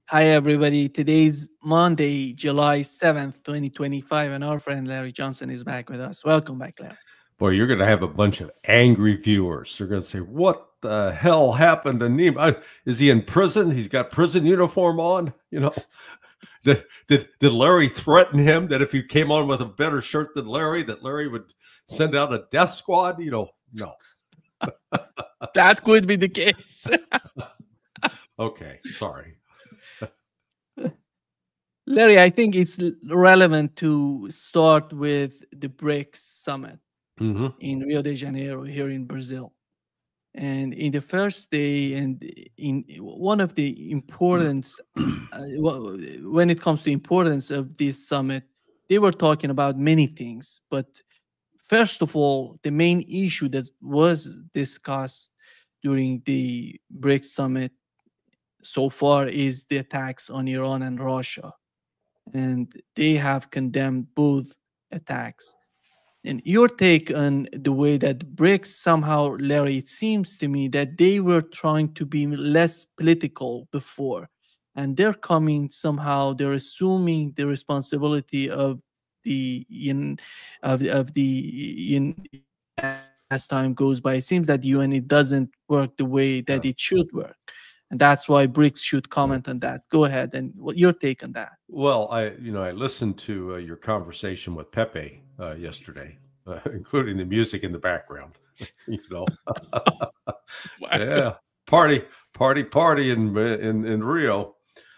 Hi, everybody. Today's Monday, July 7th, 2025, and our friend Larry Johnson is back with us. Welcome back, Larry. Boy, you're going to have a bunch of angry viewers. They're going to say, "What the hell happened to Nima? Is he in prison? He's got prison uniform on." Did Larry threaten him that if he came on with a better shirt than Larry, that Larry would send out a death squad? No. That could be the case. Okay, sorry. Larry, I think it's relevant to start with the BRICS summit in Rio de Janeiro, here in Brazil. And in the first day, and in one of the importance, when it comes to importance of this summit, they were talking about many things. But first of all, the main issue that was discussed during the BRICS summit so far is the attacks on Iran and Russia. And they have condemned both attacks. And your take on the way that BRICS somehow, Larry, it seems to me that they were trying to be less political before. And they're coming somehow, they're assuming the responsibility of the as time goes by. It seems that UN it doesn't work the way that it should work. And that's why BRICS should comment on that. Go ahead, and what your take on that? Well, I listened to your conversation with Pepe yesterday, including the music in the background. So, yeah, party in Rio.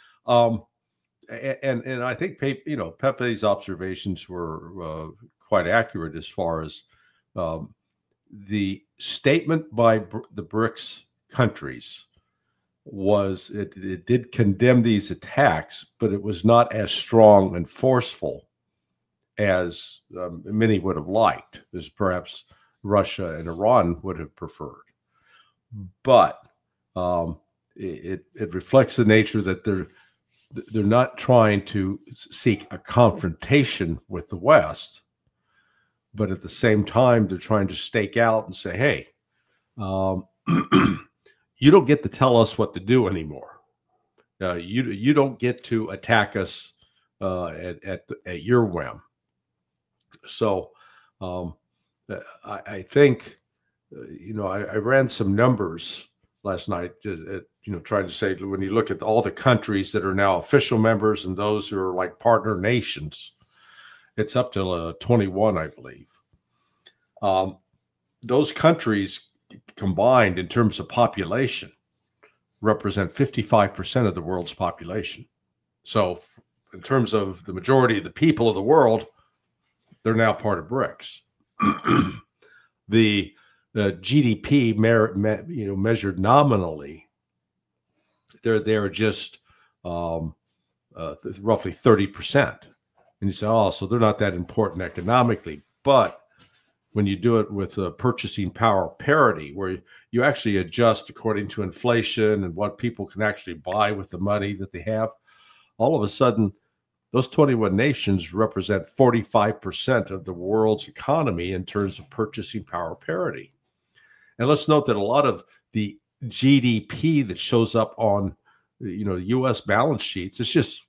And I think Pepe's observations were quite accurate as far as the statement by the BRICS countries was it did condemn these attacks, but it was not as strong and forceful as many would have liked, as perhaps Russia and Iran would have preferred. But it reflects the nature that they're not trying to seek a confrontation with the West, but at the same time they're trying to stake out and say, hey, you don't get to tell us what to do anymore. You don't get to attack us at your whim. So I think, I ran some numbers last night, trying to say, when you look at all the countries that are now official members and those who are like partner nations, it's up to 21, I believe. Those countries combined in terms of population represent 55% of the world's population. So in terms of the majority of the people of the world, they're now part of BRICS. The GDP measured nominally, they're just roughly 30%. And you say, oh, so they're not that important economically. But when you do it with purchasing power parity, where you actually adjust according to inflation and what people can actually buy with the money that they have, all of a sudden, those 21 nations represent 45% of the world's economy in terms of purchasing power parity. And let's note that a lot of the GDP that shows up on, U.S. balance sheets, it's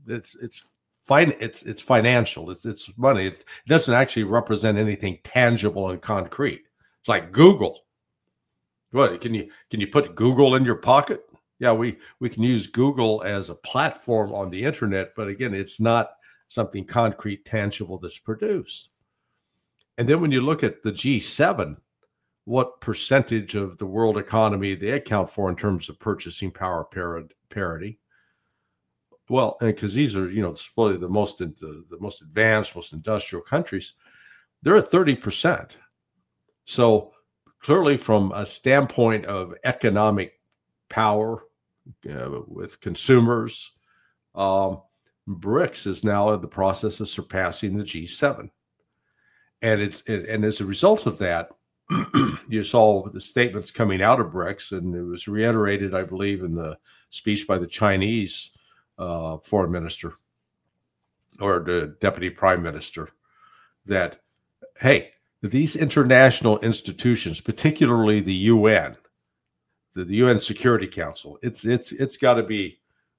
financial. It's money. It doesn't actually represent anything tangible and concrete. It's like Google. What can you put Google in your pocket? Yeah, we can use Google as a platform on the internet, but again, it's not something concrete, tangible that's produced. And then when you look at the G7, what percentage of the world economy they account for in terms of purchasing power parity? Well, because these are, probably the most advanced, most industrial countries, they're at 30%. So clearly, from a standpoint of economic power with consumers, BRICS is now in the process of surpassing the G7, and as a result of that, you saw the statements coming out of BRICS, and it was reiterated, I believe, in the speech by the Chinese foreign minister or the deputy prime minister, that, hey, these international institutions, particularly the UN, the UN Security Council, it's got to be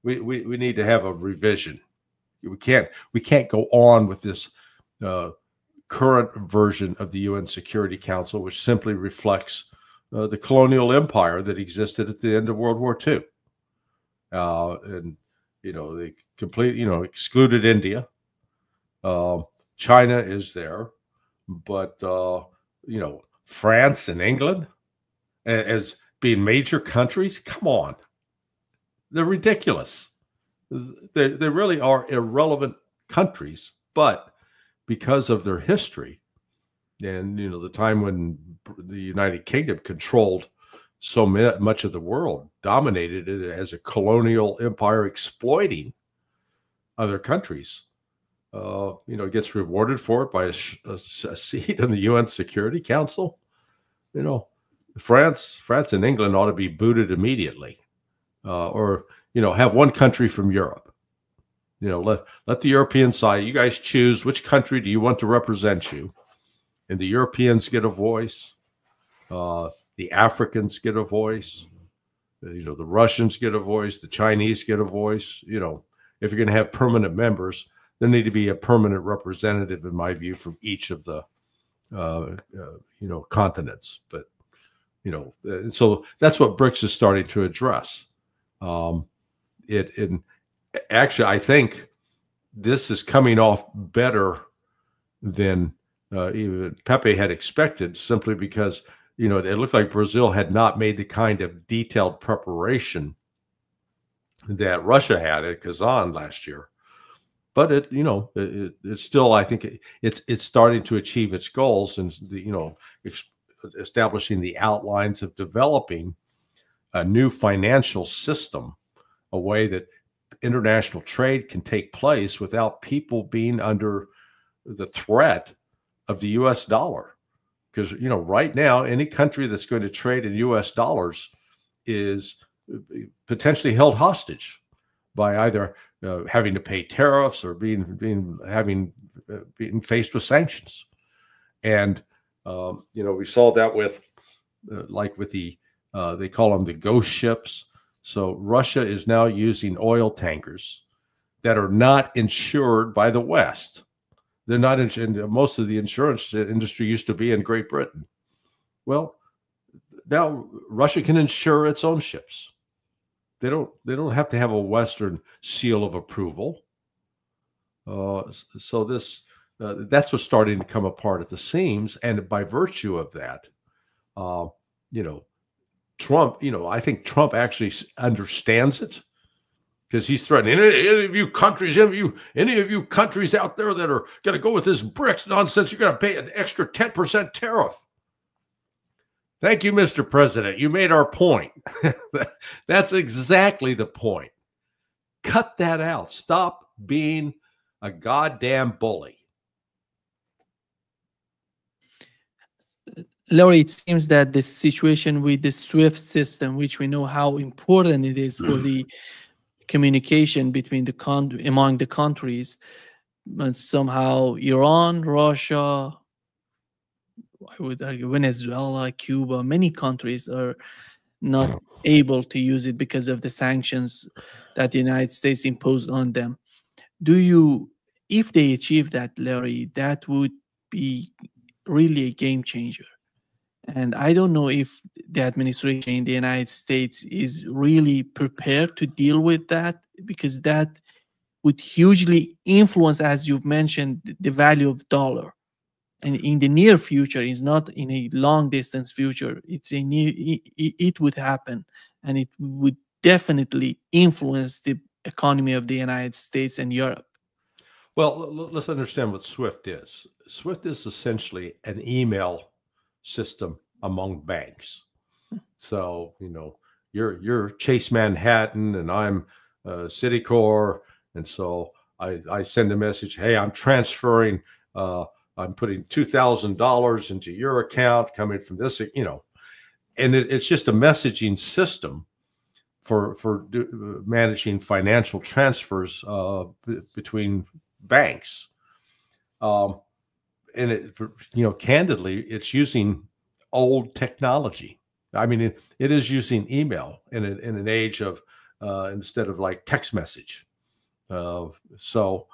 we need to have a revision. We can't go on with this current version of the UN Security Council, which simply reflects the colonial empire that existed at the end of World War II. And they excluded India. China is there, but France and England as being major countries, come on, they're ridiculous. They really are irrelevant countries, but because of their history and the time when the United Kingdom controlled so much of the world, dominated it as a colonial empire, exploiting other countries, gets rewarded for it by a seat in the UN Security Council. France and England ought to be booted immediately, or have one country from Europe. Let the European side, you guys choose which country do you want to represent you, and the Europeans get a voice. The Africans get a voice. The Russians get a voice. The Chinese get a voice. If you're going to have permanent members, there need to be a permanent representative, in my view, from each of the continents. But so that's what BRICS is starting to address. Actually, I think this is coming off better than even Pepe had expected, simply because it looked like Brazil had not made the kind of detailed preparation that Russia had at Kazan last year. But it's still, I think it's starting to achieve its goals, and establishing the outlines of developing a new financial system, a way that international trade can take place without people being under the threat of the U.S. dollar. Because, right now, any country that's going to trade in U.S. dollars is potentially held hostage by either having to pay tariffs or being faced with sanctions. And, we saw that with the they call them the ghost ships. So Russia is now using oil tankers that are not insured by the West. They're not insured. Most of the insurance industry used to be in Great Britain. Well, now Russia can insure its own ships. They don't have to have a Western seal of approval. So that's what's starting to come apart at the seams, and by virtue of that, Trump, I think Trump actually understands it, because he's threatening any of you countries out there that are going to go with this BRICS nonsense, you're going to pay an extra 10% tariff. Thank you, Mr. President. You made our point. That's exactly the point. Cut that out. Stop being a goddamn bully. Laurie, it seems that the situation with the SWIFT system, which we know how important it is for the communication between among the countries, but somehow Iran, Russia, I would argue Venezuela, Cuba, many countries are not able to use it because of the sanctions that the United States imposed on them. If they achieve that, Larry, that would be really a game changer. And I don't know if the administration in the United States is really prepared to deal with that, because that would hugely influence, as you've mentioned, the value of dollar. And in the near future, it's not in a long distance future. It would happen, and it would definitely influence the economy of the United States and Europe. Well, let's understand what SWIFT is. SWIFT is essentially an email system among banks. So, you're Chase Manhattan and I'm Citicorp. And so I send a message, hey, I'm transferring, I'm putting $2,000 into your account coming from this, and it's just a messaging system for managing financial transfers between banks. And candidly, it's using old technology. I mean, it is using email in an age of instead of like text message. So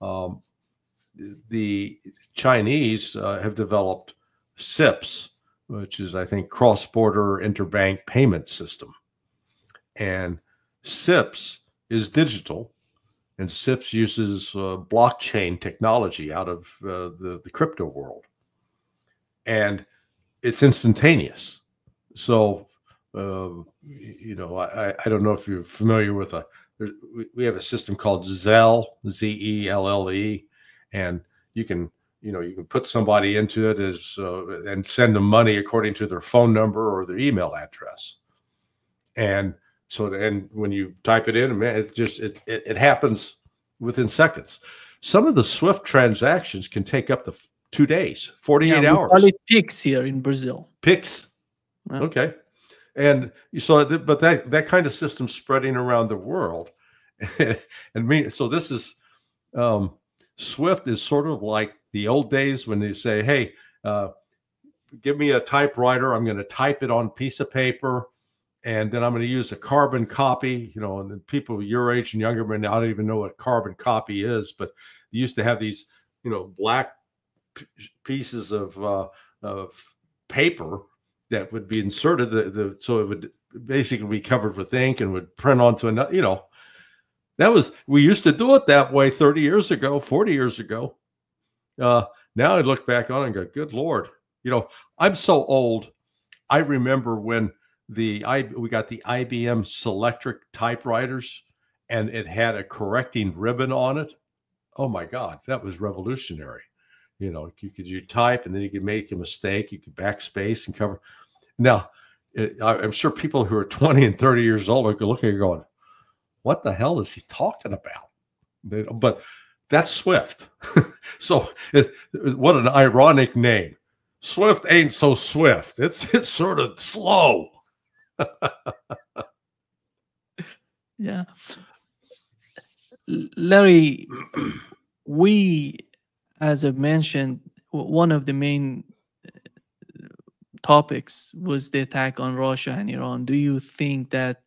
the Chinese have developed CIPS, which is, I think, cross-border interbank payment system. And CIPS is digital, and CIPS uses blockchain technology out of the crypto world. And it's instantaneous. So, you know, I don't know if you're familiar with we have a system called Zelle, Zelle, and you can put somebody into it and send them money according to their phone number or their email address. And so, and when you type it in, man, it happens within seconds. Some of the SWIFT transactions can take up to 2 days, 48 hours. We call it PIX here in Brazil. PIX. Yeah. Okay. And you saw it, but that kind of system spreading around the world. So this is, SWIFT is sort of like the old days when they say, hey, give me a typewriter. I'm going to type it on a piece of paper, and then I'm going to use a carbon copy, you know, and then people your age and younger may not even know what carbon copy is, but they used to have these, you know, black pieces of paper that would be inserted, so it would basically be covered with ink and would print onto another, you know. We used to do it that way 30 years ago, 40 years ago. Now I look back on it and go, good Lord. You know, I'm so old. I remember when we got the IBM Selectric typewriters, and it had a correcting ribbon on it. Oh my God, that was revolutionary. You know, you type, and then you could make a mistake. You could backspace and cover. Now, I'm sure people who are 20 and 30 years old are looking and going, what the hell is he talking about? But that's SWIFT. So what an ironic name. SWIFT ain't so swift. It's sort of slow. Yeah. Larry, as I've mentioned, one of the main topics was the attack on Russia and Iran. Do you think that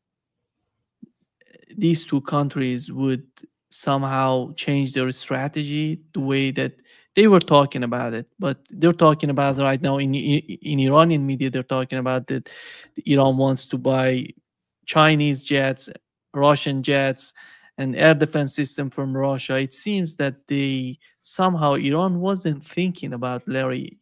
these two countries would somehow change their strategy, the way that they were talking about it? But they're talking about right now in Iranian media, they're talking about that Iran wants to buy Chinese jets, Russian jets, and air defense system from Russia. It seems that somehow Iran wasn't thinking about, Larry,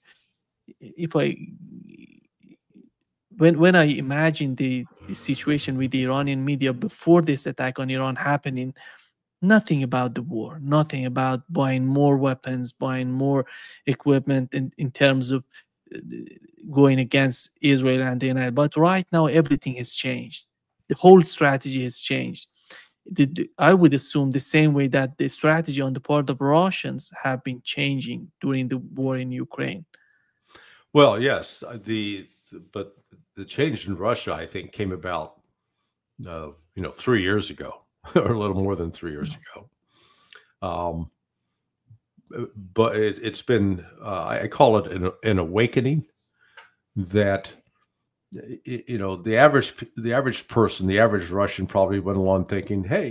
when I imagine the situation with the Iranian media before this attack on Iran happening, nothing about the war, nothing about buying more weapons, buying more equipment in terms of going against Israel and the United. But right now, everything has changed. The whole strategy has changed. I would assume the same way that the strategy on the part of Russians have been changing during the war in Ukraine. Well, yes, but the change in Russia, I think, came about, 3 years ago, or a little more than 3 years ago. But it's been, I call it an awakening that, the average person, the average Russian probably went along thinking, hey,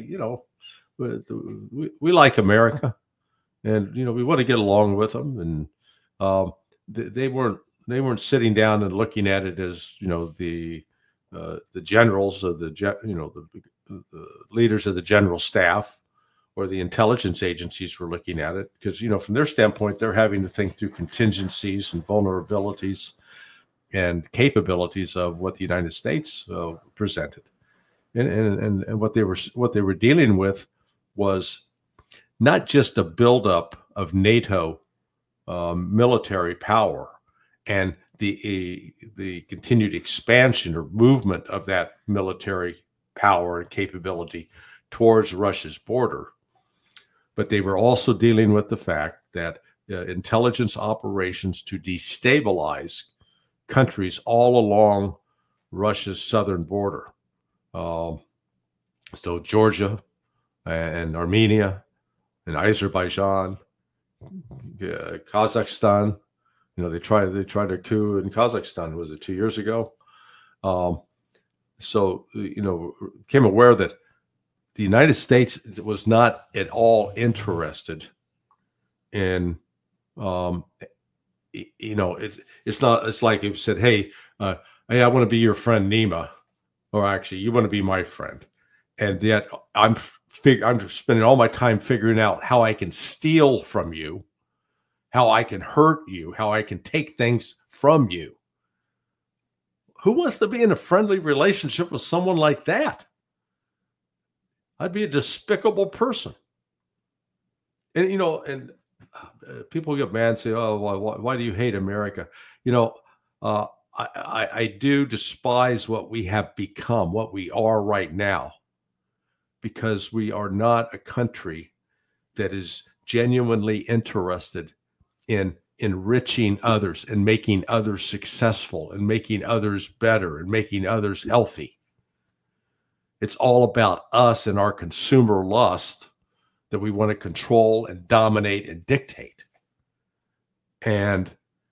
we like America, and, we want to get along with them. And they weren't sitting down and looking at it as, the generals of the leaders of the general staff or the intelligence agencies were looking at it, because, from their standpoint, they're having to think through contingencies and vulnerabilities and capabilities of what the United States presented, and what they were dealing with was not just a buildup of NATO military power and the continued expansion or movement of that military power and capability towards Russia's border, but they were also dealing with the fact that intelligence operations to destabilize countries all along Russia's southern border. So Georgia and Armenia and Azerbaijan, Kazakhstan, they tried a coup in Kazakhstan. Was it 2 years ago? So, became aware that the United States was not at all interested in, it's not, it's like if you said, hey, I want to be your friend Nima, or actually you want to be my friend. And yet I'm spending all my time figuring out how I can steal from you, how I can hurt you, how I can take things from you. Who wants to be in a friendly relationship with someone like that? I'd be a despicable person. And, people get mad and say, oh, why do you hate America? I do despise what we have become, what we are right now, because we are not a country that is genuinely interested in enriching others and making others successful and making others better and making others healthy. It's all about us and our consumer lust that we want to control and dominate and dictate. And,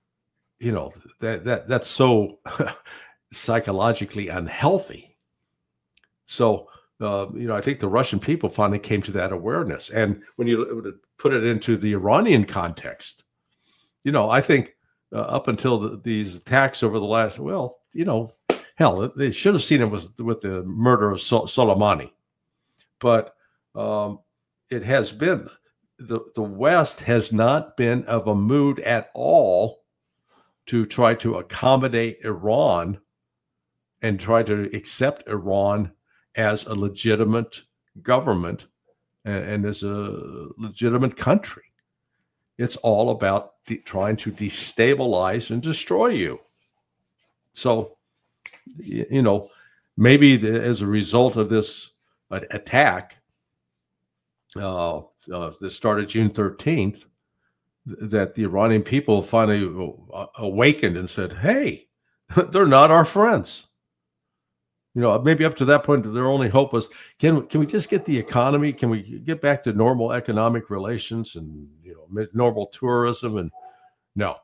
that's so psychologically unhealthy. So, I think the Russian people finally came to that awareness. And when you put it into the Iranian context, I think up until these attacks over the last, hell, they should have seen it with the murder of Soleimani. But it has been, the West has not been of a mood at all to try to accommodate Iran and try to accept Iran as a legitimate government and as a legitimate country. It's all about trying to destabilize and destroy you. So, maybe as a result of this attack, that started June 13th, that the Iranian people finally awakened and said, hey, they're not our friends. Maybe up to that point, their only hope was, can we just get the economy? Can we get back to normal economic relations and, normal tourism? And no,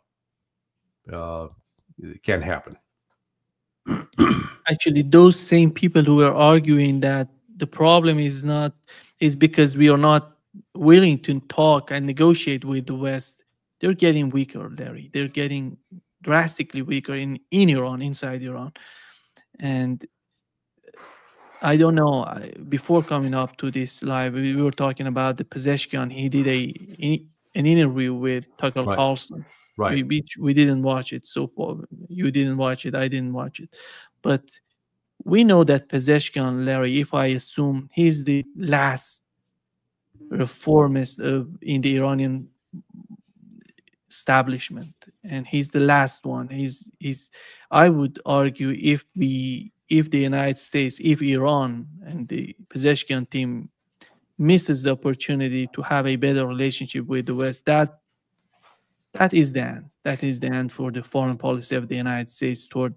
it can't happen. Actually, those same people who are arguing that the problem is because we are not willing to talk and negotiate with the West, they're getting weaker, Larry. They're getting drastically weaker in Iran, inside Iran. And I don't know, before coming up to this live, we were talking about the Pezeshkian. He did an interview with Tucker Carlson. Right. We didn't watch it. So you didn't watch it. I didn't watch it. But we know that Pezeshkian, Larry, if I assume he's the last reformist in the Iranian establishment, and he's the last one. I would argue if the United States, if Iran and the Pezeshkian team misses the opportunity to have a better relationship with the West, that is the end. That is the end for the foreign policy of the United States toward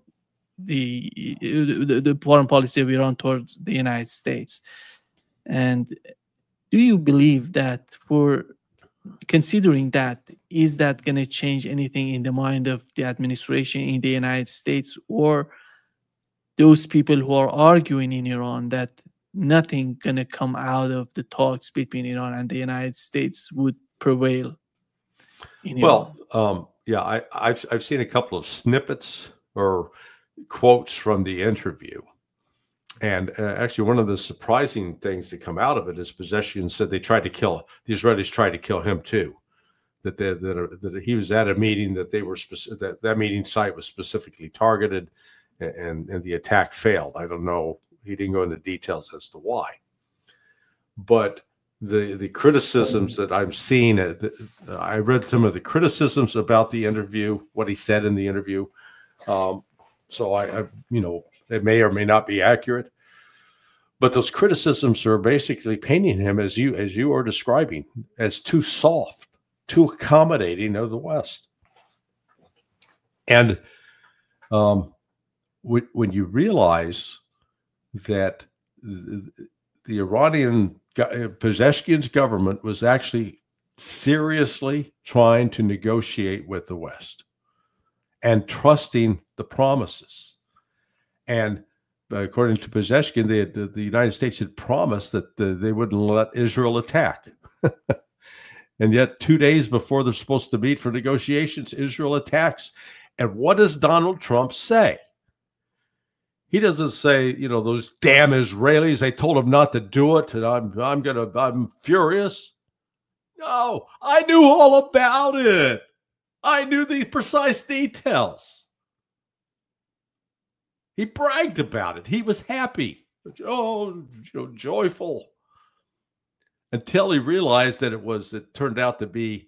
the foreign policy of Iran towards the United States. And do you believe that, for considering that, is that going to change anything in the mind of the administration in the United States, or those people who are arguing in Iran that nothing going to come out of the talks between Iran and the United States would prevail in Iran? Well, yeah, I've seen a couple of snippets or quotes from the interview. And actually, one of the surprising things that come out of it is Pezeshkian said the Israelis tried to kill him too. That he was at a meeting that that meeting site was specifically targeted, and the attack failed. I don't know. He didn't go into details as to why. But the criticisms that I'm seeing, I read some of the criticisms about the interview, what he said in the interview. So I it may or may not be accurate, but those criticisms are basically painting him, as you are describing, as too soft, too accommodating of the West. And when you realize that the Iranian Pezeshkian's government was actually seriously trying to negotiate with the West and trusting the promises, and according to Pezeshkian, the United States had promised that they wouldn't let Israel attack. And yet 2 days before they're supposed to meet for negotiations, Israel attacks. And what does Donald Trump say? He doesn't say, you know, those damn Israelis, they told him not to do it, and I'm furious. No, I knew all about it. I knew the precise details. He bragged about it. He was happy. Joyful. Until he realized that it turned out to be,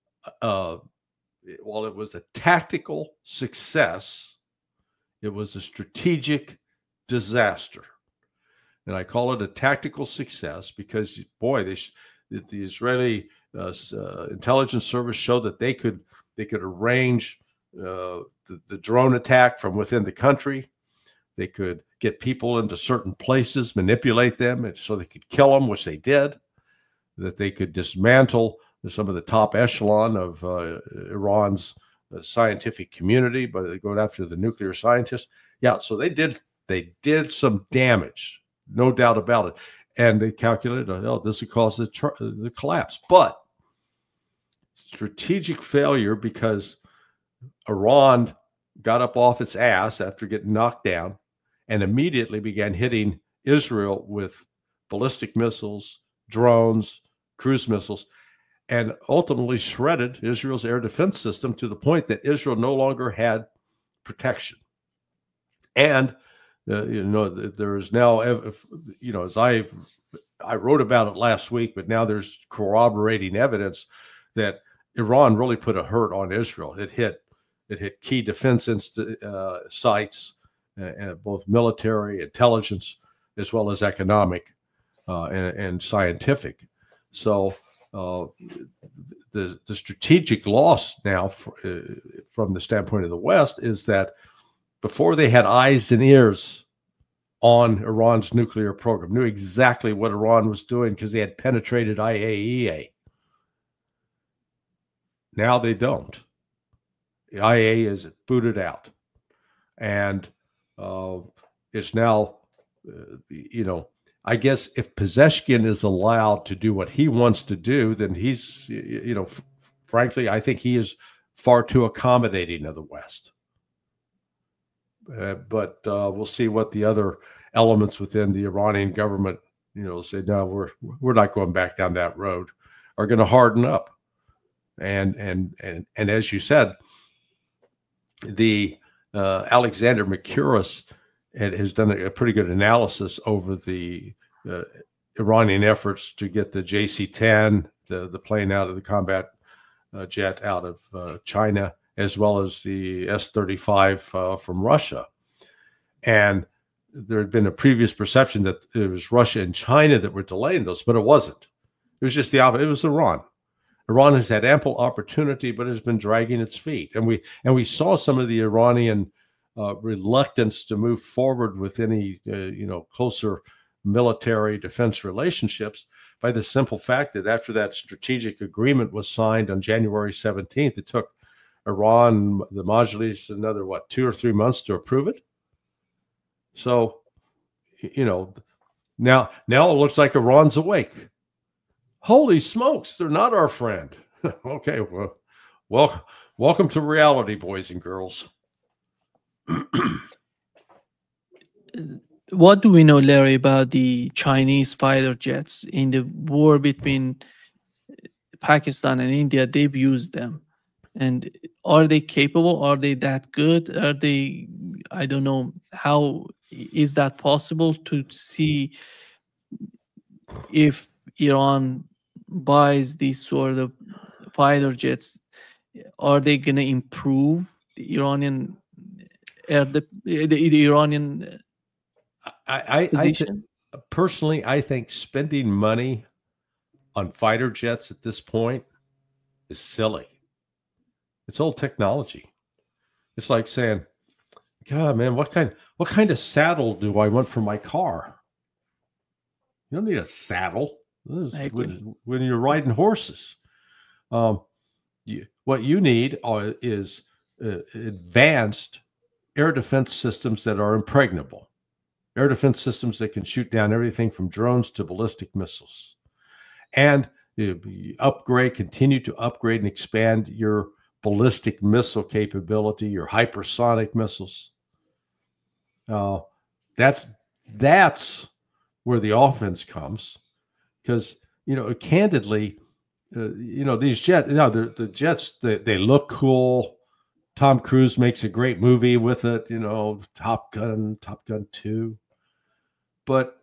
while it was a tactical success, it was a strategic disaster. And I call it a tactical success because, boy, the Israeli intelligence service showed that they could arrange the drone attack from within the country. They could get people into certain places, manipulate them so they could kill them, which they did. That they could dismantle some of the top echelon of Iran's scientific community, but going after the nuclear scientists. Yeah, so they did some damage, no doubt about it. And they calculated, this would cause the collapse. But strategic failure because Iran got up off its ass after getting knocked down and immediately began hitting Israel with ballistic missiles, drones, cruise missiles, and ultimately shredded Israel's air defense system to the point that Israel no longer had protection. And, there is now, as I wrote about it last week, but now there's corroborating evidence that Iran really put a hurt on Israel. It hit key defense sites, both military, intelligence, as well as economic and scientific. So the strategic loss now from the standpoint of the West is that before they had eyes and ears on Iran's nuclear program, knew exactly what Iran was doing because they had penetrated IAEA. Now they don't. The IAEA is booted out. And it's now, I guess if Pezeshkian is allowed to do what he wants to do, then he's, frankly, I think he is far too accommodating of the West. But we'll see what the other elements within the Iranian government, say, no, we're not going back down that road, are going to harden up. And as you said, the Alexander Mercouris has done a pretty good analysis over the Iranian efforts to get the JC-10, the plane out of the combat jet out of China, as well as the S-35 from Russia. And there had been a previous perception that it was Russia and China that were delaying those, but it wasn't. It was just the opposite. It was Iran. Iran has had ample opportunity, but has been dragging its feet. And we saw some of the Iranian reluctance to move forward with any closer military defense relationships by the simple fact that after that strategic agreement was signed on January 17th, it took Iran, the Majlis, another 2 or 3 months to approve it. So, now it looks like Iran's awake. Holy smokes, they're not our friend. Okay, well, welcome to reality, boys and girls. What do we know, Larry, about the Chinese fighter jets in the war between Pakistan and India? They've used them. And are they capable? Are they that good? Are they, I don't know, how is that possible to see if Iran buys these sort of fighter jets? Are they going to improve the Iranian the Iranian position? Personally, I think spending money on fighter jets at this point is silly. It's old technology. It's like saying, God, man, what kind of saddle do I want for my car? You don't need a saddle when you're riding horses. What you need is advanced air defense systems that are impregnable. air defense systems that can shoot down everything from drones to ballistic missiles. And you continue to upgrade and expand your ballistic missile capability, your hypersonic missiles. That's where the offense comes, because candidly, these jets, the jets, they look cool. Tom Cruise makes a great movie with it, Top Gun 2. But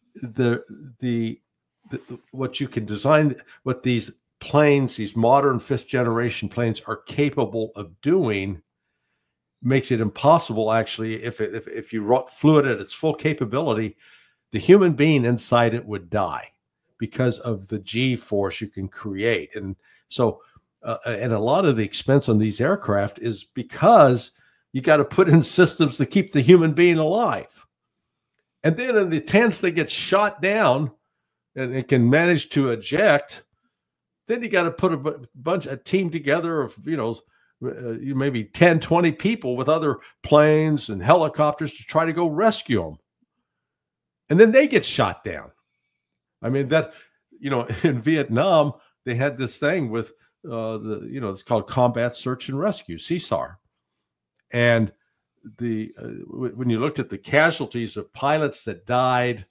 what you can design, what these planes, these modern 5th generation planes are capable of doing, makes it impossible. Actually, if you flew it at its full capability, the human being inside it would die because of the G force you can create. And so, and a lot of the expense on these aircraft is because you got to put in systems to keep the human being alive. And then in the chance they get shot down and it can manage to eject, then you got to put a team together of, maybe 10, 20 people with other planes and helicopters to try to go rescue them. And then they get shot down. I mean, in Vietnam, they had this thing with it's called Combat Search and Rescue, CSAR. And when you looked at the casualties of pilots that died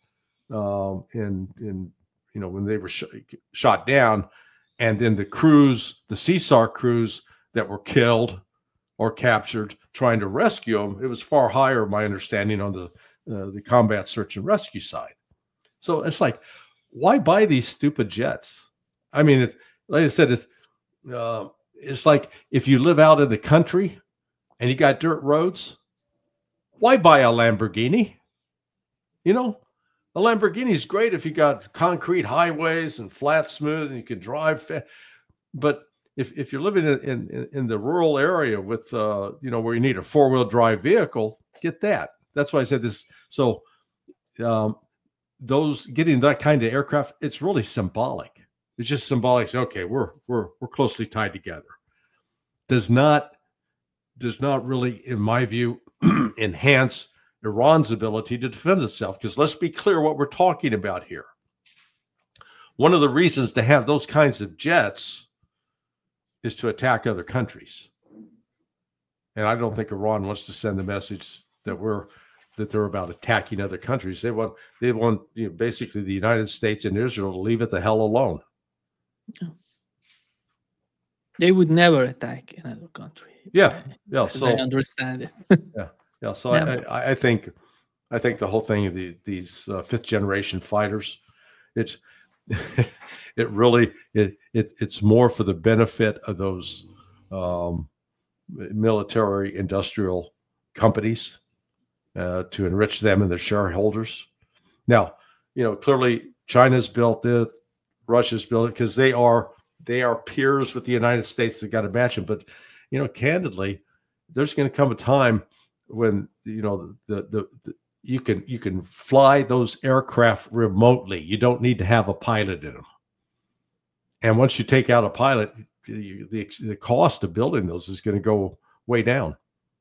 when they were shot down, and then the CSAR crews that were killed or captured trying to rescue them, it was far higher, my understanding, on the combat search and rescue side. So it's like, why buy these stupid jets? I mean, like I said, it's like if you live out in the country and you got dirt roads, why buy a Lamborghini? A Lamborghini is great if you got concrete highways and flat, smooth, and you can drive fast. But if you're living in the rural area with where you need a 4-wheel drive vehicle, get that. That's why I said this. So those getting that kind of aircraft, it's really symbolic. It's just symbolic. Say, okay, we're closely tied together. Does not really, in my view, enhance Iran's ability to defend itself. Because let's be clear what we're talking about here. One of the reasons to have those kinds of jets is to attack other countries. And I don't think Iran wants to send the message that they're about attacking other countries. They want basically the United States and Israel to leave it the hell alone. They would never attack another country. Yeah. So I understand it. Yeah. So I think the whole thing of these 5th generation fighters, it's it's more for the benefit of those military industrial companies to enrich them and their shareholders. Now, clearly China's built it, Russia's built it, because they are peers with the United States that got to match them. But candidly, there's going to come a time when you can fly those aircraft remotely. You don't need to have a pilot in them. And once you take out a pilot, the cost of building those is going to go way down.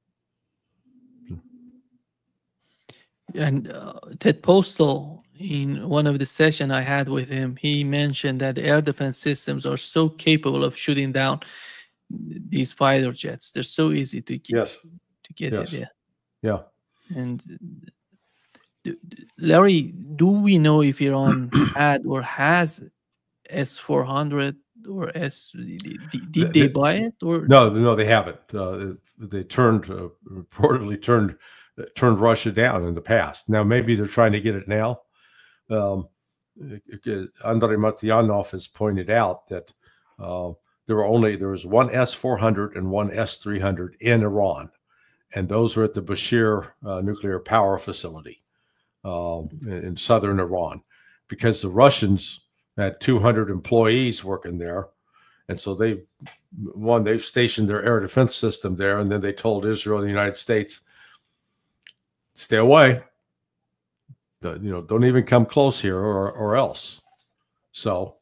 And Ted Postal, in one of the sessions I had with him, he mentioned that air defense systems are so capable of shooting down these fighter jets. They're so easy to get. Yes. It. Yeah. And Larry, do we know if Iran had or has S-400 or did they buy it? Or no, they haven't. They reportedly turned Russia down in the past. Now maybe they're trying to get it now. Andrei Matyanov has pointed out that there was one S-400 and one S-300 in Iran, and those were at the Bushehr nuclear power facility in southern Iran, because the Russians had 200 employees working there, and so they've stationed their air defense system there, and then they told Israel and the United States, stay away. Don't even come close here, or else. So,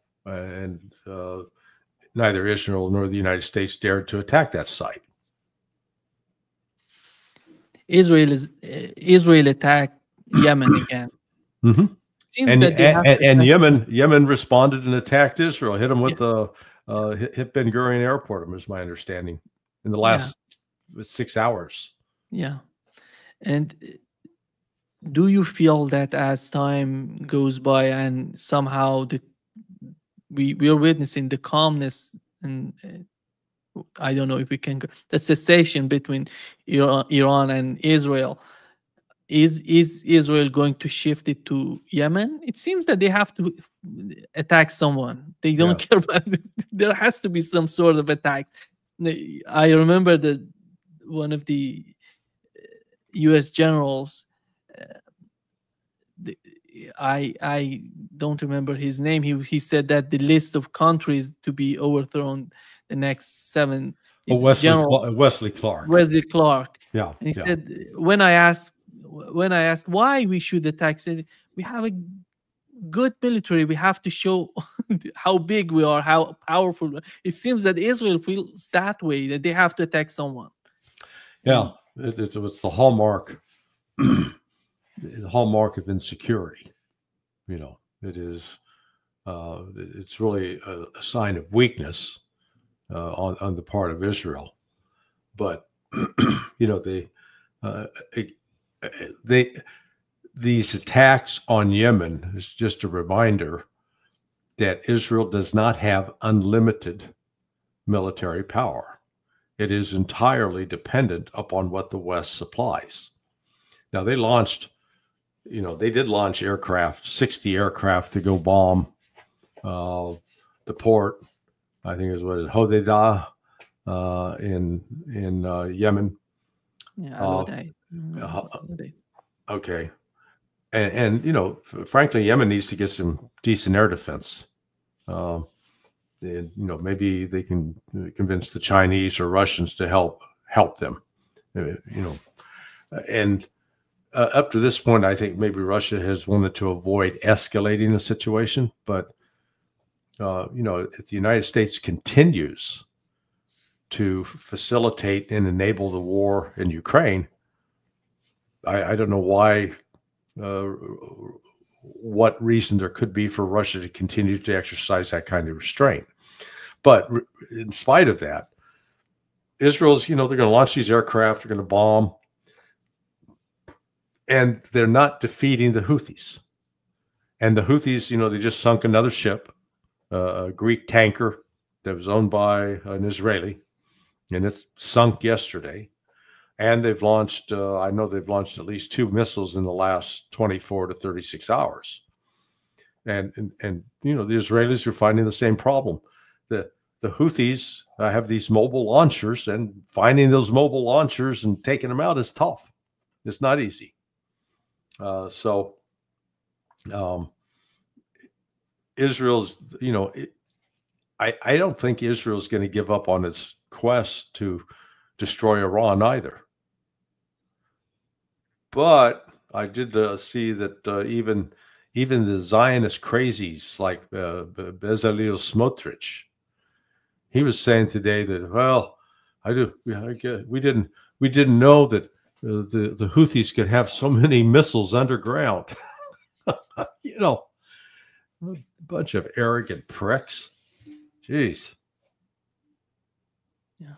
neither Israel nor the United States dared to attack that site. Israel attacked Yemen again. Mm-hmm. Seems and that they have and Yemen responded and attacked Israel, hit them with the hit Ben Gurion Airport, is my understanding, in the last 6 hours. Yeah. And do you feel that as time goes by and somehow we are witnessing the calmness and I don't know if we can the cessation between Iran and Israel, is Israel going to shift it to Yemen? It seems that they have to attack someone. They don't care about it. There has to be some sort of attack. I remember that one of the U.S. generals, I don't remember his name. He said that the list of countries to be overthrown the next 7. Wesley Clark. Wesley Clark. Yeah. And he said, when I asked why we should attack, said we have a good military. We have to show how big we are, how powerful. It seems that Israel feels that way, that they have to attack someone. Yeah, it was the hallmark, the hallmark of insecurity. You know, it is. It's really a sign of weakness on the part of Israel. But you know, these attacks on Yemen is just a reminder that Israel does not have unlimited military power. It is entirely dependent upon what the West supplies. Now, they did launch aircraft, 60 aircraft to go bomb the port. I think it was Hodeidah in Yemen. Yeah, Al-Udeid. Okay. And you know, frankly, Yemen needs to get some decent air defense. And, you know, maybe they can convince the Chinese or Russians to help them. You know, and up to this point, I think maybe Russia has wanted to avoid escalating the situation. But you know, if the United States continues to facilitate and enable the war in Ukraine, I don't know why. What reason there could be for Russia to continue to exercise that kind of restraint. But in spite of that, Israel's, you know, they're going to launch these aircraft, they're going to bomb, and they're not defeating the Houthis. And the Houthis, you know, they just sunk another ship, a Greek tanker that was owned by an Israeli, and it's sunk yesterday. And they've launched, I know they've launched at least 2 missiles in the last 24 to 36 hours. And you know, the Israelis are finding the same problem. The Houthis have these mobile launchers, and finding those mobile launchers and taking them out is tough. It's not easy. Israel's, you know, I don't think Israel's going to give up on its quest to destroy Iran either. But I did see that even the Zionist crazies like Bezalel Smotrich, he was saying today that, well, we didn't know that the Houthis could have so many missiles underground. You know, a bunch of arrogant pricks. Jeez. Yeah.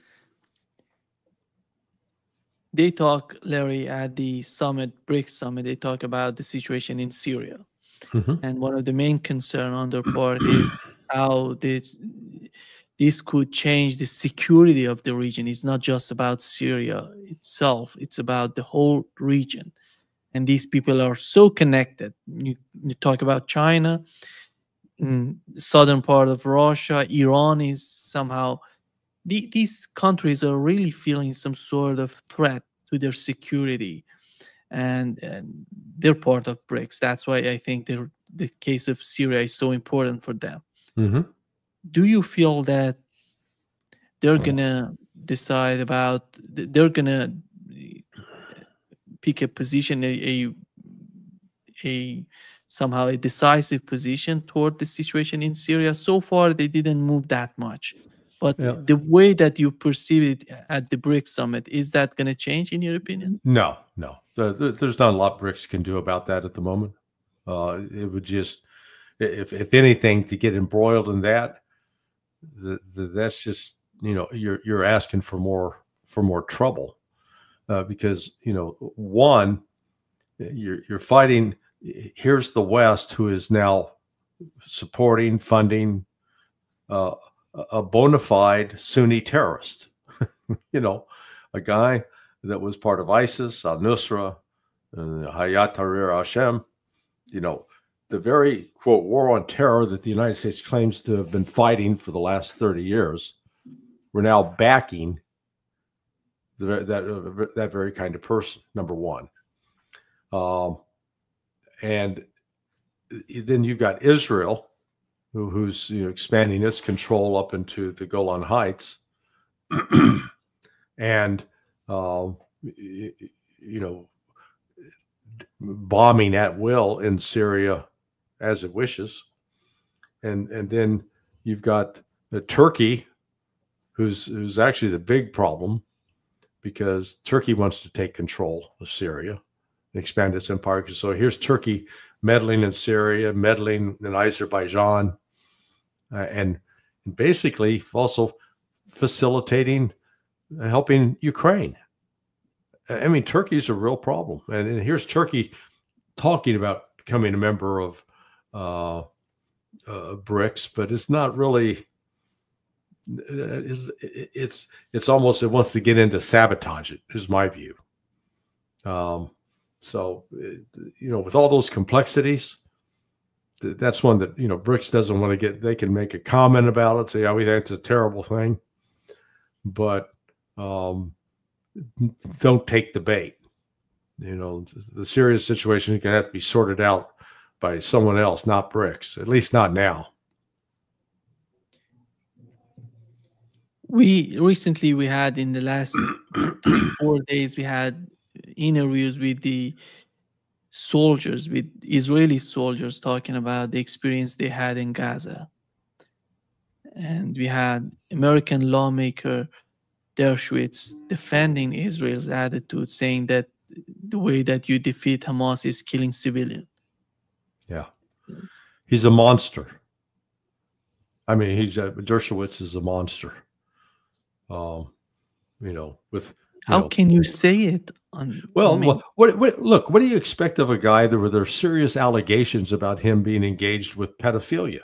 They talk, Larry, at the summit, BRICS summit, they talk about the situation in Syria. Mm-hmm. And one of the main concern on their part is how this could change the security of the region. It's not just about Syria itself, it's about the whole region. And these people are so connected. You talk about China, southern part of Russia, Iran is somehow, these countries are really feeling some sort of threat to their security, and they're part of BRICS. That's why I think the case of Syria is so important for them. Mm-hmm. Do you feel that they're gonna decide about, they're gonna pick a position, a somehow a decisive position toward the situation in Syria? So far, they didn't move that much. But the way that you perceive it at the BRICS summit, is that going to change in your opinion? No. There's not a lot BRICS can do about that at the moment. It would just, if anything, to get embroiled in that, that's just, you're asking for more trouble, because one, you're fighting. Here's the West, who is now supporting, funding a bona fide Sunni terrorist, a guy that was part of ISIS, al-Nusra, Hayat Tahrir al-Sham, the very, quote, war on terror that the United States claims to have been fighting for the last 30 years. We're now backing that very kind of person, number one. And then you've got Israel, who's expanding its control up into the Golan Heights, and bombing at will in Syria as it wishes, and then you've got Turkey, who's actually the big problem, because Turkey wants to take control of Syria and expand its empire. So here's Turkey meddling in Syria, meddling in Azerbaijan, and basically also facilitating, helping Ukraine. I mean, Turkey's a real problem. And here's Turkey talking about becoming a member of BRICS, but it's not really, it's almost, it wants to get into sabotage it, is my view. So, with all those complexities, that's one that, BRICS doesn't want to get. They can make a comment about it, say, we think it's a terrible thing, but don't take the bait. The serious situation is going to have to be sorted out by someone else, not BRICS, at least not now. We had in the last 4 days, we had interviews with the soldiers, with Israeli soldiers, talking about the experience they had in Gaza. And we had American lawmaker Dershowitz defending Israel's attitude, saying that the way that you defeat Hamas is killing civilians. Yeah. He's a monster. I mean, Dershowitz is a monster. How can you say it? Look, what do you expect of a guy that were there serious allegations about him being engaged with pedophilia?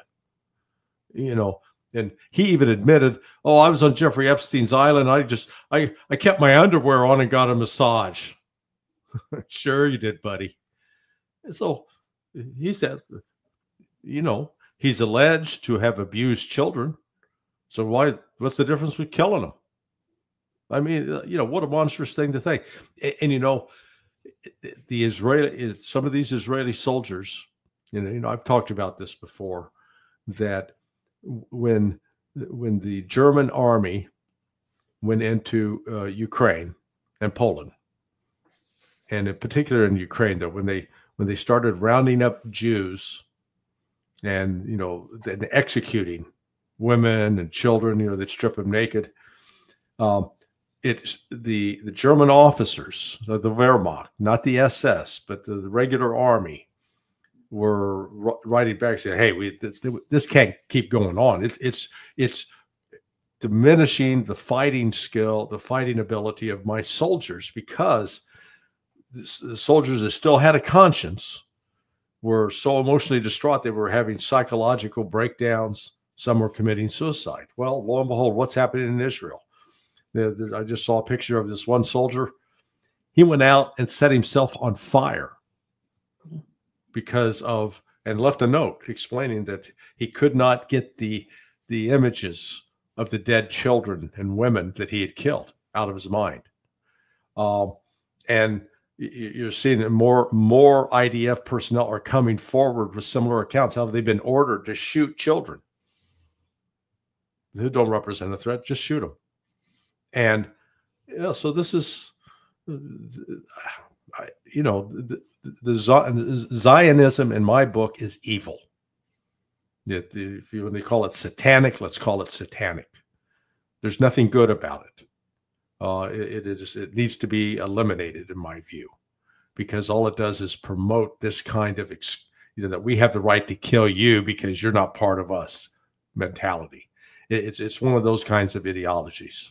And he even admitted, I was on Jeffrey Epstein's island. I kept my underwear on and got a massage. Sure you did, buddy. And so he said, he's alleged to have abused children. So what's the difference with killing them? I mean, what a monstrous thing to think. And some of these Israeli soldiers, I've talked about this before, that when the German army went into Ukraine and Poland, and in particular in Ukraine, though, when they started rounding up Jews and then executing women and children, they'd strip them naked. It's the German officers, the Wehrmacht, not the SS, but the regular army, were writing back saying, "Hey, this can't keep going on. It's diminishing the fighting skill, the fighting ability of my soldiers, because the soldiers that still had a conscience were so emotionally distraught they were having psychological breakdowns. Some were committing suicide." Well, lo and behold, what's happening in Israel? I just saw a picture of this one soldier. He went out and set himself on fire and left a note explaining that he could not get the images of the dead children and women that he had killed out of his mind. And you're seeing that more IDF personnel are coming forward with similar accounts. How they've been ordered to shoot children who don't represent a threat, just shoot them. And so this is, the Zionism in my book is evil. When they call it satanic, let's call it satanic. There's nothing good about it. It needs to be eliminated, in my view, because all it does is promote this kind of, that we have the right to kill you because you're not part of us mentality. It's one of those kinds of ideologies.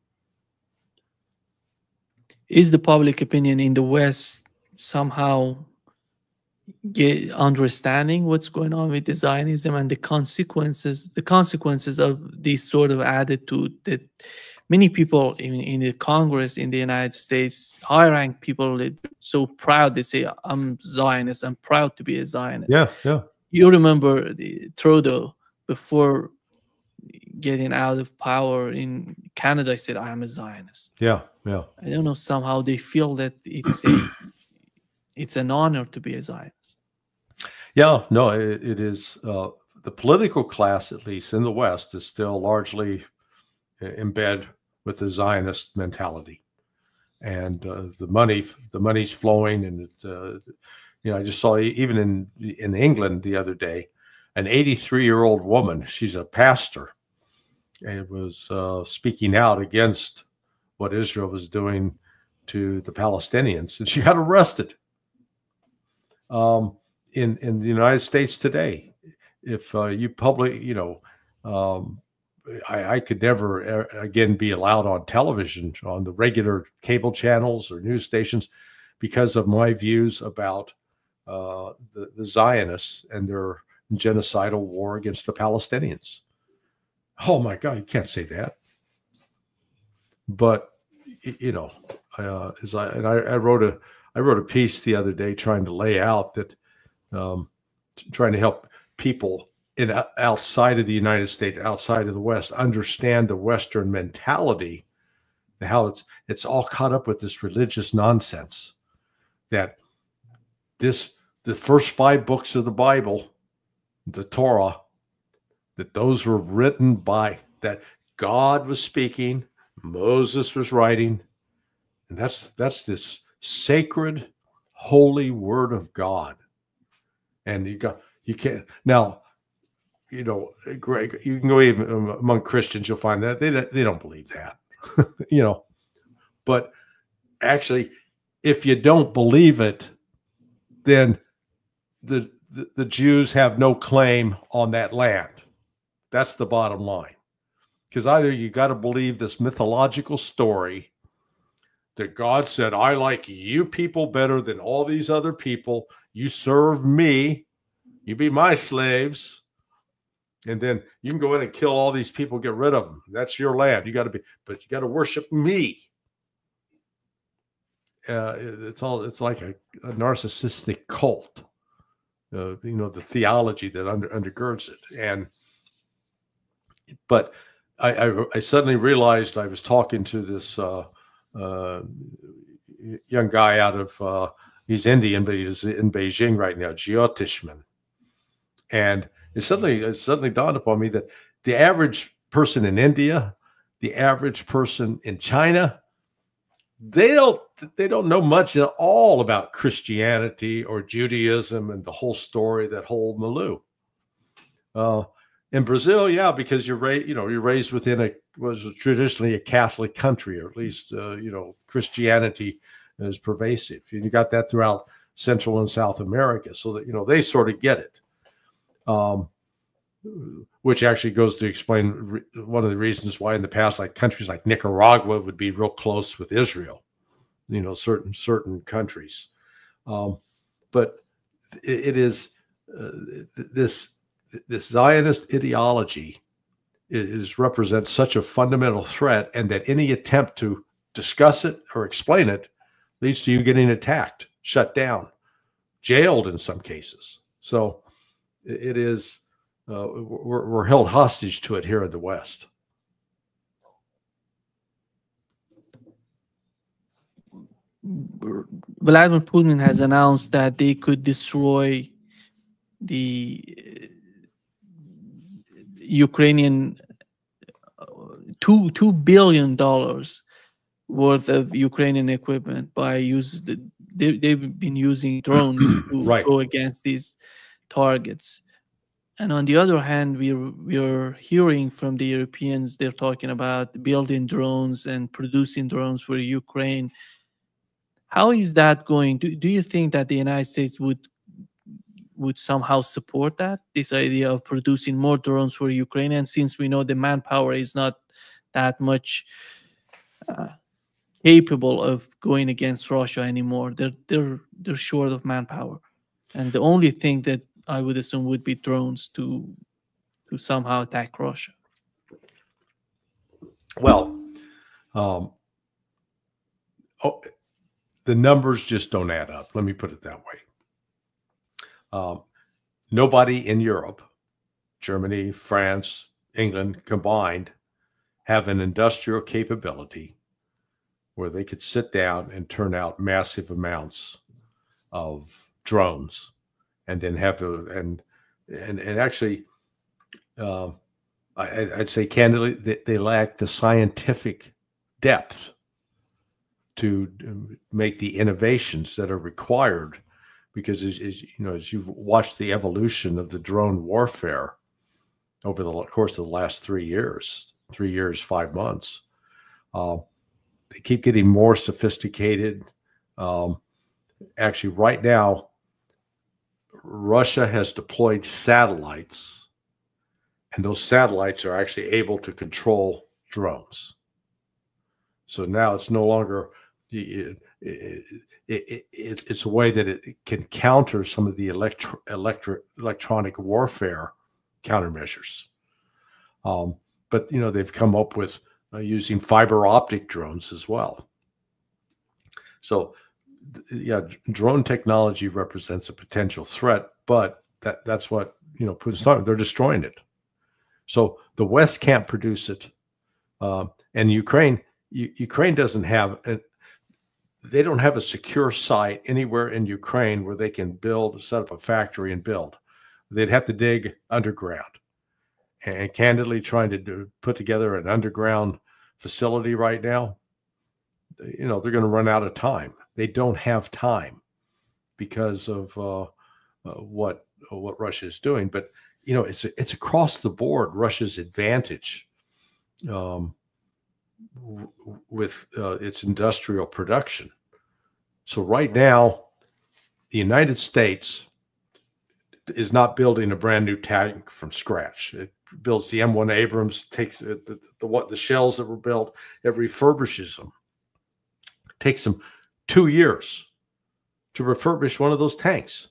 Is the public opinion in the West somehow understanding what's going on with the Zionism and the consequences of this sort of attitude that many people in the Congress in the United States, high-ranked people, they're so proud, they say, I'm Zionist, I'm proud to be a Zionist. Yeah. You remember Trudeau, before getting out of power in Canada, said, I am a Zionist. Yeah. I don't know, somehow they feel that it's an honor to be a Zionist. Yeah, no, it is. The political class, at least in the West, is still largely in bed with the Zionist mentality, and the money's flowing. And I just saw, even in England the other day, an 83-year-old woman. She's a pastor, and was speaking out against what Israel was doing to the Palestinians, and she got arrested. In the United States today, if you public, I could never again be allowed on television, on the regular cable channels or news stations, because of my views about the Zionists and their genocidal war against the Palestinians. Oh my God, you can't say that. But I wrote a piece the other day trying to lay out that, trying to help people outside of the United States, outside of the West, understand the Western mentality, how it's all caught up with this religious nonsense. That the first 5 books of the Bible, the Torah, that those were written by, that God was speaking, Moses was writing, and that's this sacred, holy word of God. And you can't now, Greg, you can go even among Christians, you'll find that they don't believe that, but actually, if you don't believe it, then the Jews have no claim on that land. That's the bottom line. Because either you got to believe this mythological story that God said, I like you people better than all these other people. You serve me. You be my slaves. And then you can go in and kill all these people, get rid of them. That's your land. But you got to worship me. It's like a narcissistic cult. The theology that undergirds it. But I suddenly realized, I was talking to this young guy out of, he's Indian, but he's in Beijing right now, Jyotishman. And it suddenly dawned upon me that the average person in India, the average person in China, they don't know much at all about Christianity or Judaism and the whole story, that whole milieu. In Brazil, yeah, because you're raised within was traditionally a Catholic country, or at least Christianity is pervasive. You got that throughout Central and South America, so that they sort of get it. Which actually goes to explain one of the reasons why in the past, like countries like Nicaragua would be real close with Israel. Certain countries, but it is this Zionist ideology represents such a fundamental threat, and that any attempt to discuss it or explain it leads to you getting attacked, shut down, jailed in some cases. So it is we're held hostage to it here in the West. Vladimir Putin has announced that they could destroy the Ukrainian $2 billion worth of Ukrainian equipment by they've been using drones to go against these targets. And on the other hand, we're hearing from the Europeans, they're talking about building drones and producing drones for Ukraine. How is that going? Do you think that the United States would somehow support that, this idea of producing more drones for Ukraine? And since we know the manpower is not that much capable of going against Russia anymore, they're short of manpower, and the only thing that I would assume would be drones to somehow attack Russia. Well, the numbers just don't add up. Let me put it that way. Nobody in Europe, Germany, France, England combined, have an industrial capability where they could sit down and turn out massive amounts of drones, and then have to and actually, I'd say candidly that they lack the scientific depth to make the innovations that are required, because as you know, as you've watched the evolution of the drone warfare over the course of the last 3 years, 5 months, they keep getting more sophisticated. Actually, right now, Russia has deployed satellites, and those satellites are actually able to control drones. So now it's no longer it's a way that it can counter some of the electronic warfare countermeasures. But you know, they've come up with using fiber optic drones as well. So yeah, drone technology represents a potential threat, but that's what, you know, Putin's talking. They're destroying it. So the West can't produce it, and Ukraine doesn't have they don't have a secure site anywhere in Ukraine where they can set up a factory and build. They'd have to dig underground. And candidly, trying to put together an underground facility right now, you know, they're going to run out of time. They don't have time because of what Russia is doing. But you know, it's across the board Russia's advantage with its industrial production. So right now, the United States is not building a brand new tank from scratch. It builds the M1 Abrams, takes the shells that were built, it refurbishes them. It takes them 2 years to refurbish one of those tanks.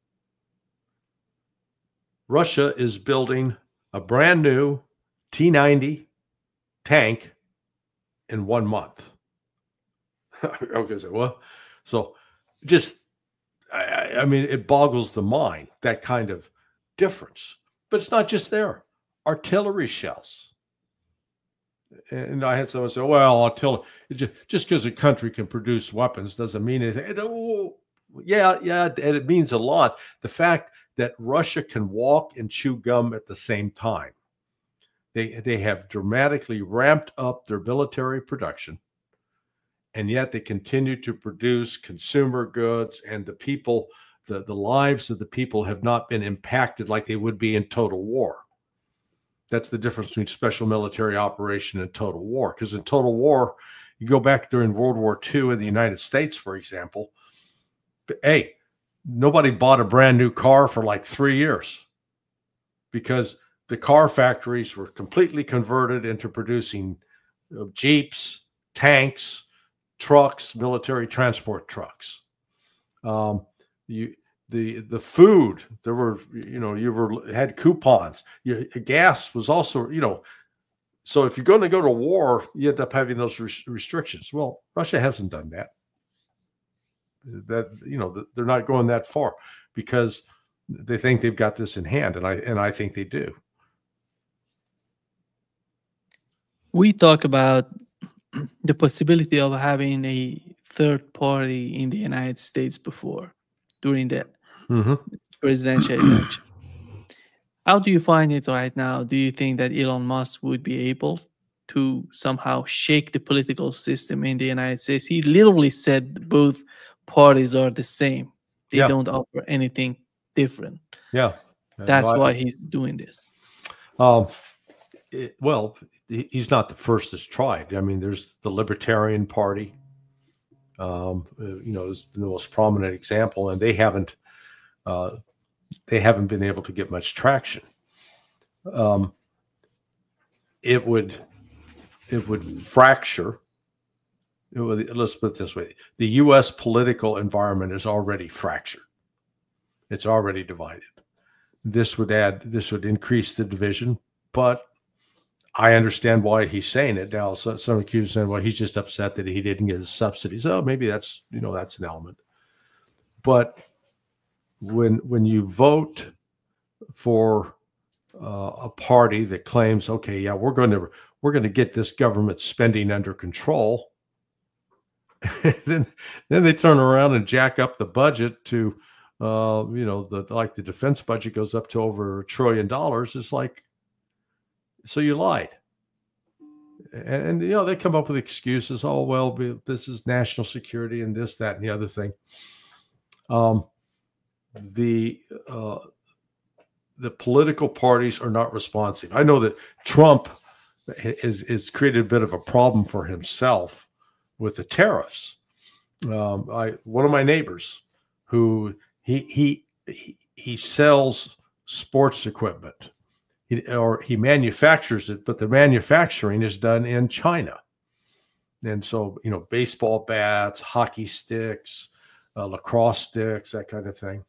Russia is building a brand new T-90 tank in 1 month. Okay, so well, so just I mean, it boggles the mind, that kind of difference. But it's not just there. Artillery shells. And I had someone say, well, artillery, just because a country can produce weapons doesn't mean anything. Oh, yeah, and it means a lot. The fact that Russia can walk and chew gum at the same time. They have dramatically ramped up their military production, and yet they continue to produce consumer goods, and the people, the lives of the people have not been impacted like they would be in total war. That's the difference between special military operation and total war. Because in total war, you go back during World War II in the United States, for example, hey, nobody bought a brand new car for like 3 years because the car factories were completely converted into producing Jeeps, tanks, trucks, military transport trucks. The food, there were, you know, had coupons. Gas was also, you know, so if you're going to go to war, you end up having those restrictions. Well, Russia hasn't done that. That, you know, they're not going that far because they think they've got this in hand, and I think they do. We talk about the possibility of having a third party in the United States before, during the presidential election. How do you find it right now? Do you think that Elon Musk would be able to somehow shake the political system in the United States? He literally said both parties are the same. They don't offer anything different. Yeah. That's why he's doing this. Well, he's not the first that's tried. I mean, there's the Libertarian Party. Is the most prominent example, and they haven't been able to get much traction. It would fracture. Let's put it this way: the U.S. political environment is already fractured. It's already divided. This would increase the division, but I understand why he's saying it now. So some accusers saying, well, he's just upset that he didn't get his subsidies. Oh, maybe that's an element. But when you vote for a party that claims, okay, yeah, we're going to get this government spending under control, then they turn around and jack up the budget to, the defense budget goes up to over $1 trillion. It's like, so you lied. And they come up with excuses. Oh, well, this is national security and this, that, and the other thing. The political parties are not responsive. I know that Trump is created a bit of a problem for himself with the tariffs. One of my neighbors, who he sells sports equipment. He manufactures it, but the manufacturing is done in China. And so, baseball bats, hockey sticks, lacrosse sticks, that kind of thing.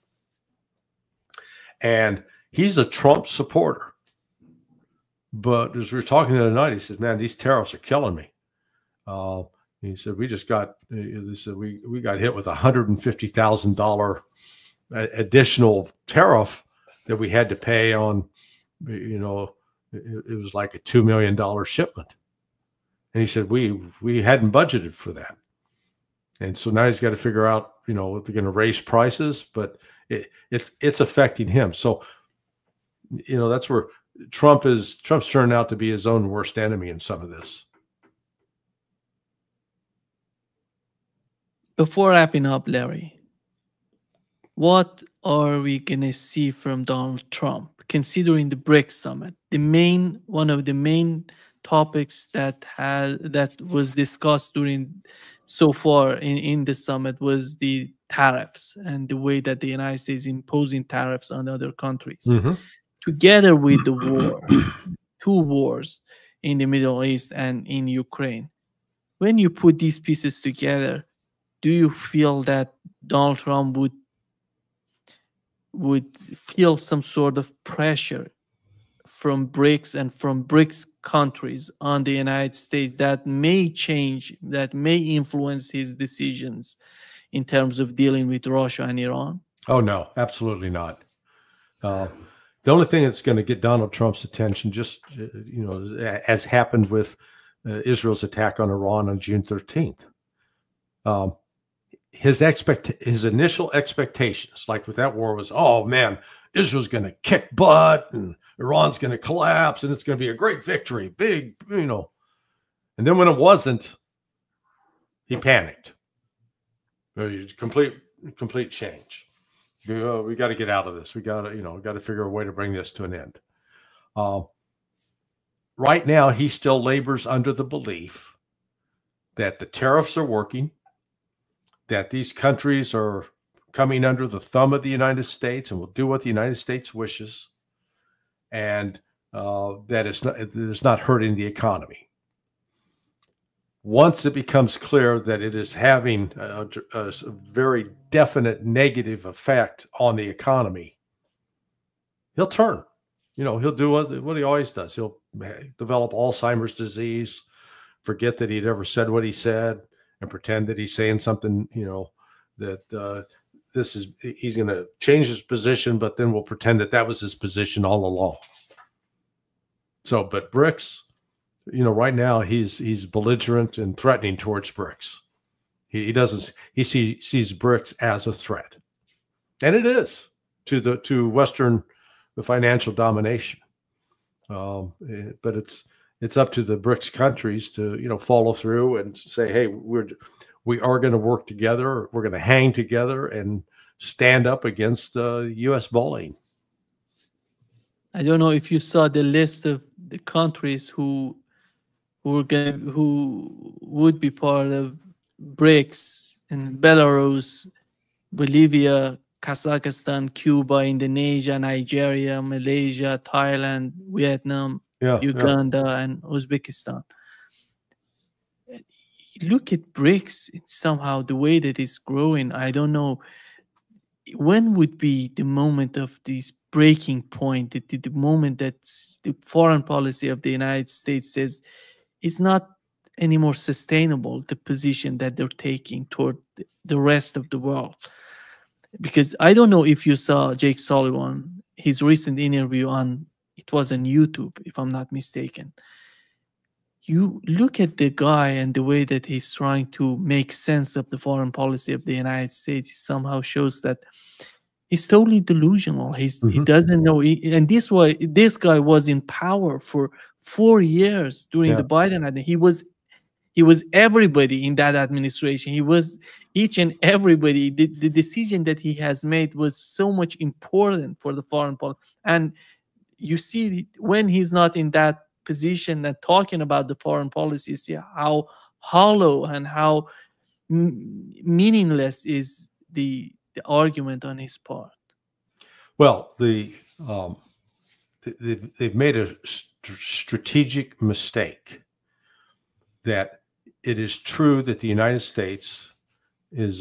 And he's a Trump supporter. But as we were talking the other night, he said, man, these tariffs are killing me. He said, we got hit with $150,000 additional tariff that we had to pay on. It was like a $2 million shipment. And he said, we hadn't budgeted for that. And so now he's got to figure out, if they're going to raise prices, but it's affecting him. So, that's where Trump's turned out to be his own worst enemy in some of this. Before wrapping up, Larry, what are we going to see from Donald Trump, considering the BRICS summit? One of the main topics that was discussed so far in the summit was the tariffs and the way that the United States is imposing tariffs on other countries. Mm-hmm. Together with the war, 2 wars in the Middle East and in Ukraine. When you put these pieces together, do you feel that Donald Trump would feel some sort of pressure from BRICS and from BRICS countries on the United States that may change, that may influence his decisions in terms of dealing with Russia and Iran? Oh, no, absolutely not. The only thing that's going to get Donald Trump's attention, just, as happened with Israel's attack on Iran on June 13th, his initial expectations, like with that war, was, oh man, Israel's going to kick butt and Iran's going to collapse and it's going to be a great victory, big, And then when it wasn't, he panicked. Complete change. We got to get out of this. We got to figure a way to bring this to an end. Right now, he still labors under the belief that the tariffs are working, that these countries are coming under the thumb of the United States and will do what the United States wishes, and that it's not hurting the economy. Once it becomes clear that it is having a very definite negative effect on the economy, he'll turn. He'll do what he always does. He'll develop Alzheimer's disease, forget that he'd ever said what he said, and pretend that he's saying something, that he's going to change his position, but then we'll pretend that was his position all along. So, but BRICS, right now he's belligerent and threatening towards BRICS. He sees BRICS as a threat, and it is to Western financial domination. But it's up to the BRICS countries to follow through and say, hey, we are going to work together. We're going to hang together and stand up against U.S. bullying. I don't know if you saw the list of the countries who who would be part of BRICS, and Belarus, Bolivia, Kazakhstan, Cuba, Indonesia, Nigeria, Malaysia, Thailand, Vietnam, Uganda, and Uzbekistan. Look at BRICS, it's somehow the way that it's growing. I don't know when would be the moment of this breaking point, the moment that the foreign policy of the United States says it's not anymore sustainable, the position that they're taking toward the rest of the world. Because I don't know if you saw Jake Sullivan, his recent interview on, it was on YouTube, if I'm not mistaken. You look at the guy and the way that he's trying to make sense of the foreign policy of the United States somehow shows that he's totally delusional. He doesn't know. And this guy was in power for 4 years during the Biden administration. He was everybody in that administration. He was each and everybody. The decision that he has made was so much important for the foreign policy. And you see, when he's not in that position and talking about the foreign policy, you see how hollow and how meaningless is the argument on his part. Well, they've made a strategic mistake. That it is true that the United States has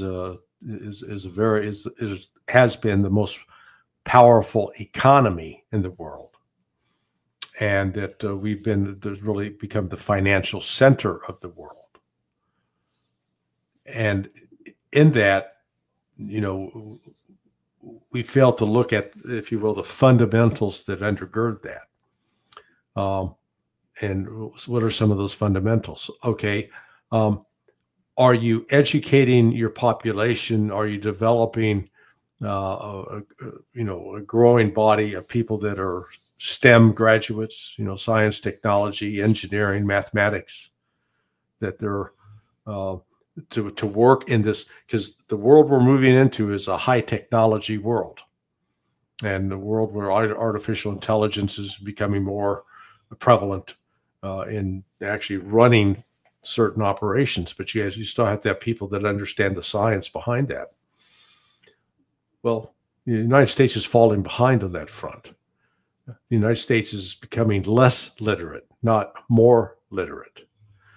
been the most powerful economy in the world, and that we've really become the financial center of the world. And in that, you know, we fail to look at, if you will, the fundamentals that undergird that. And what are some of those fundamentals? Okay, are you educating your population? Are you developing, a growing body of people that are STEM graduates? You know, science, technology, engineering, mathematics. That they're to work in this, because the world we're moving into is a high technology world, and the world where artificial intelligence is becoming more prevalent in actually running certain operations. But you still have to have people that understand the science behind that. Well, the United States is falling behind on that front. The United States is becoming less literate, not more literate.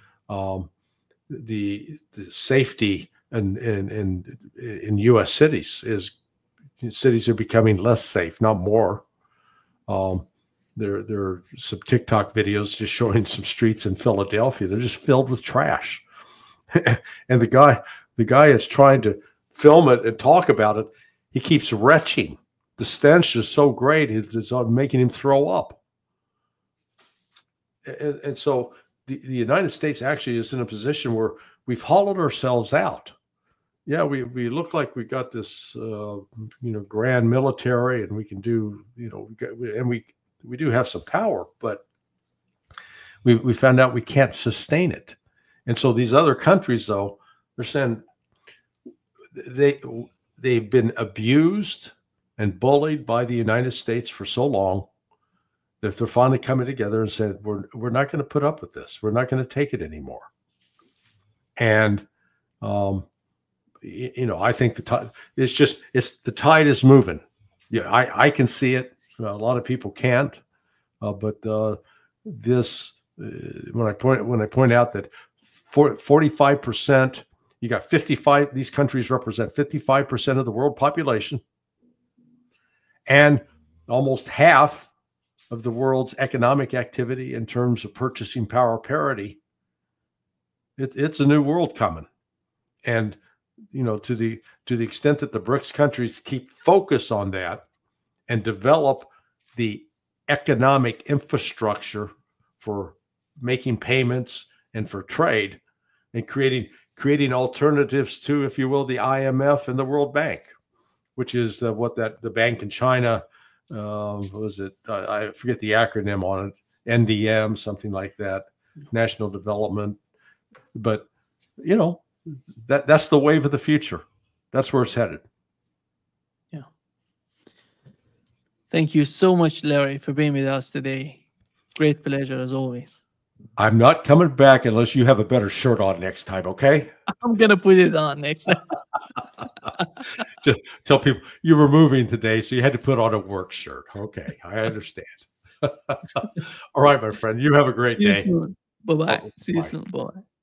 The safety in U.S. cities are becoming less safe, not more. There are some TikTok videos just showing some streets in Philadelphia. They're just filled with trash. And the guy is trying to film it and talk about it. He keeps retching. The stench is so great, it's making him throw up. And so the United States actually is in a position where we've hollowed ourselves out. Yeah, we look like we got this, grand military, and we can do, we do have some power, but we found out we can't sustain it. And so these other countries, though, they're saying they've been abused and bullied by the United States for so long that they're finally coming together and said, we're not going to put up with this. We're not going to take it anymore. And I think the tide is moving. Yeah, I can see it. A lot of people can't, but when I point out that 45%, you got 55. These countries represent 55% of the world population, and almost half of the world's economic activity in terms of purchasing power parity. It's a new world coming, and to the extent that the BRICS countries keep focus on that and develop the economic infrastructure for making payments and for trade, and creating alternatives to, if you will, the IMF and the World Bank, which is the bank in China, what was it? I forget the acronym on it, NDM, something like that, National Development. But that's the wave of the future. That's where it's headed. Yeah. Thank you so much, Larry, for being with us today. Great pleasure as always. I'm not coming back unless you have a better shirt on next time, okay? I'm going to put it on next time. Just tell people you were moving today, so you had to put on a work shirt. Okay, I understand. All right, my friend. You have a great day. See you soon. Bye-bye. Oh, See you bye. soon. Bye.